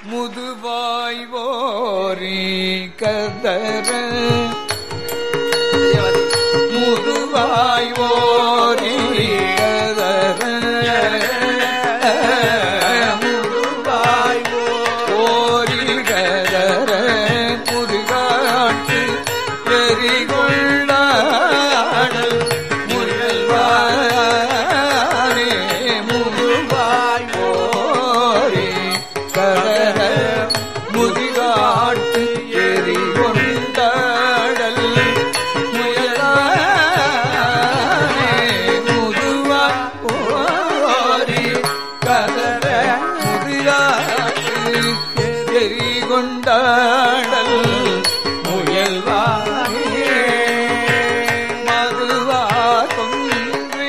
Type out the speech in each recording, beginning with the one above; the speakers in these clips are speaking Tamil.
முதுவாய் ஓரி கதற முதுவாய் ஓரி கதற முதுவாய் ஓரி கதற முதுகாட்டு பெரிகொண்டாடல் முயல்வாரே முதுவாய் ஓரி கதற முதுகாட்டு பெரிகொண்டாடல் கொண்டாடல் முயல்வாரே மதுவா கொன்றி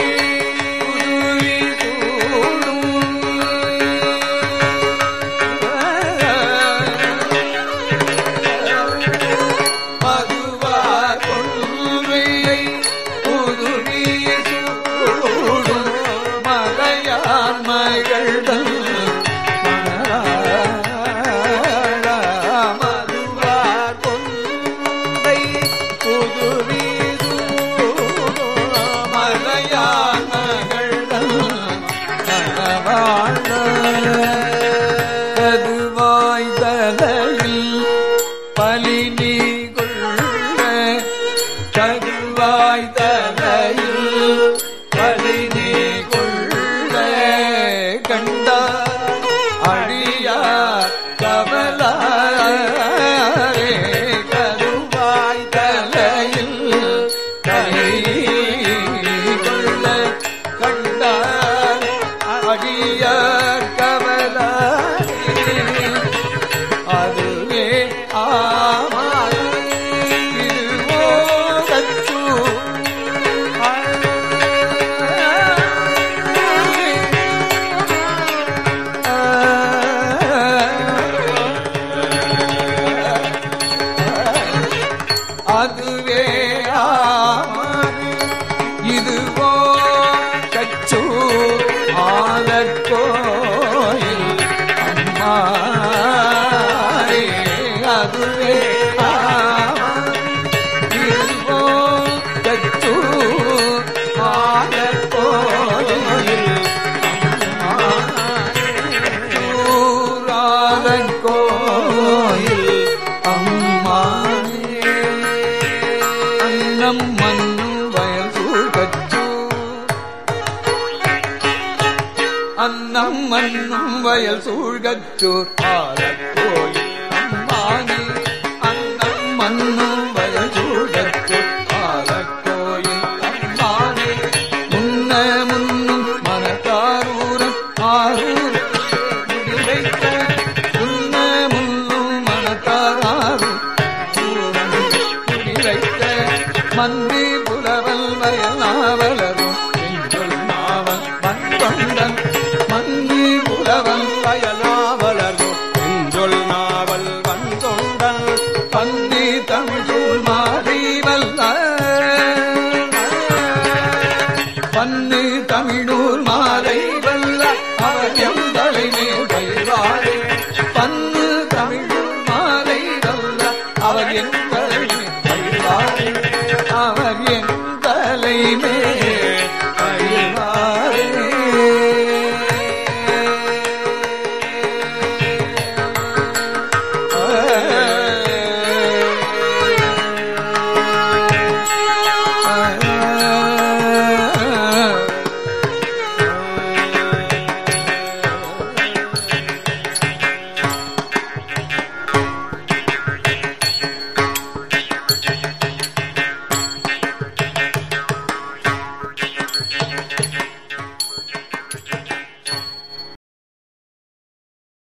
மதுவா கொன்றை புதுவி சூடும் மலையார் மகள்கள் கதுவாய் தலையில் பலி நீகொள்ள கதுவாய் தலையில் பலி நீகொள்ள கண்டா அடியார் கமலாரே கதுவாய் தலையில் பலி கொள்ள கண்டார் அடியார் அதுவே அதுவே இதுவோ கச்சு ஆலக்கோயில் அம்மா அதுவே இதுவோ கச்சு ஆலக்கோயில் ஆலக்கோயில் அம்மா அன்னம் மண்ணும் வயல் சூழ்கச்சு அன்னம் மண்ணும் வயல் சூழ்கச்சூர் ஆலக்கோயில் அம்மானே அன்னம் மண்ணும் வயல் சூழ்கச்சூர் ஆலக்கோயில் அம்மானே முன்ன முன்னும் மனத்தாரூரம் ஆறு